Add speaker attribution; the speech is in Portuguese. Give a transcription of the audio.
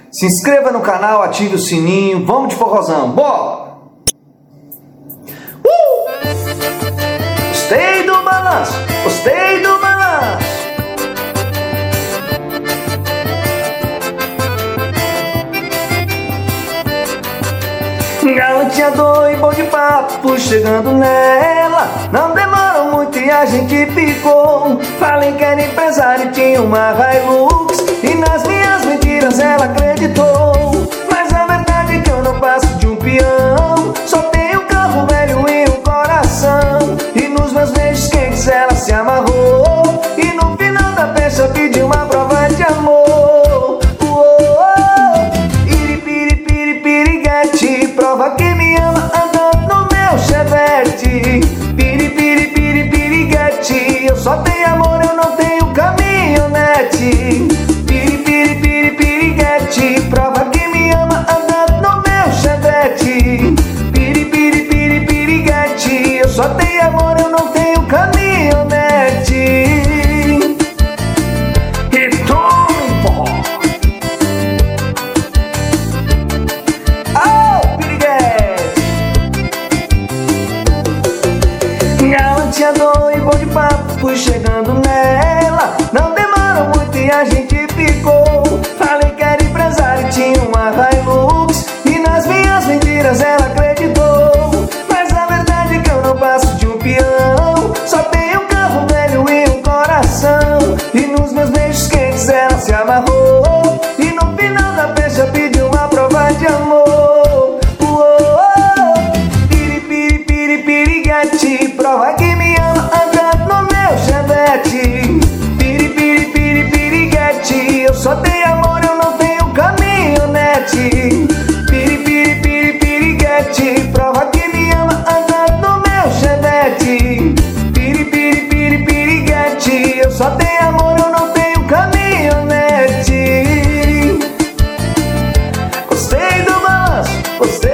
Speaker 1: Se inscreva no canal, ative o sininho. Vamos de forrozão, bora! Gostei do balanço, gostei do balanço. Galanteador e bom de papo, chegando nela. Não demorou muito e a gente ficou. Falei que era empresário e tinha uma Hilux, e nas minhas mentiras ela acreditou. Mas a verdade é que eu não passo de um peão. Só tenho um carro velho e um coração. E nos meus beijos quentes ela se amarrou, e no final da peça pediu uma prova de amor. Prova que me ama andando no meu Chevette. Piriguete. Eu só tenho amor, eu não tenho caminhonete. Piriguete. Prova que me ama andando no meu Chevette. Piriguete. Eu só tenho amor, eu não tenho caminhonete. Galanteador e bom de papo, chegando nela. Não demorou muito e a gente ficou. Falei que era empresário e tinha uma Hilux, e nas minhas mentiras ela acreditou. Mas a verdade é que eu não passo de um peão. Só tenho um carro velho e um coração. E nos meus beijos quentes ela se amarrou, e no final da festa pediu uma prova de amor. Piriguete. Prova que me ama andando no meu Chevette. Piriguete. Eu só tenho amor, eu não tenho caminhonete. Piriguete. Prova que me ama andando no meu Chevette. Piriguete. Eu só tenho amor, eu não tenho caminhonete. Gostei do balanço, gostei.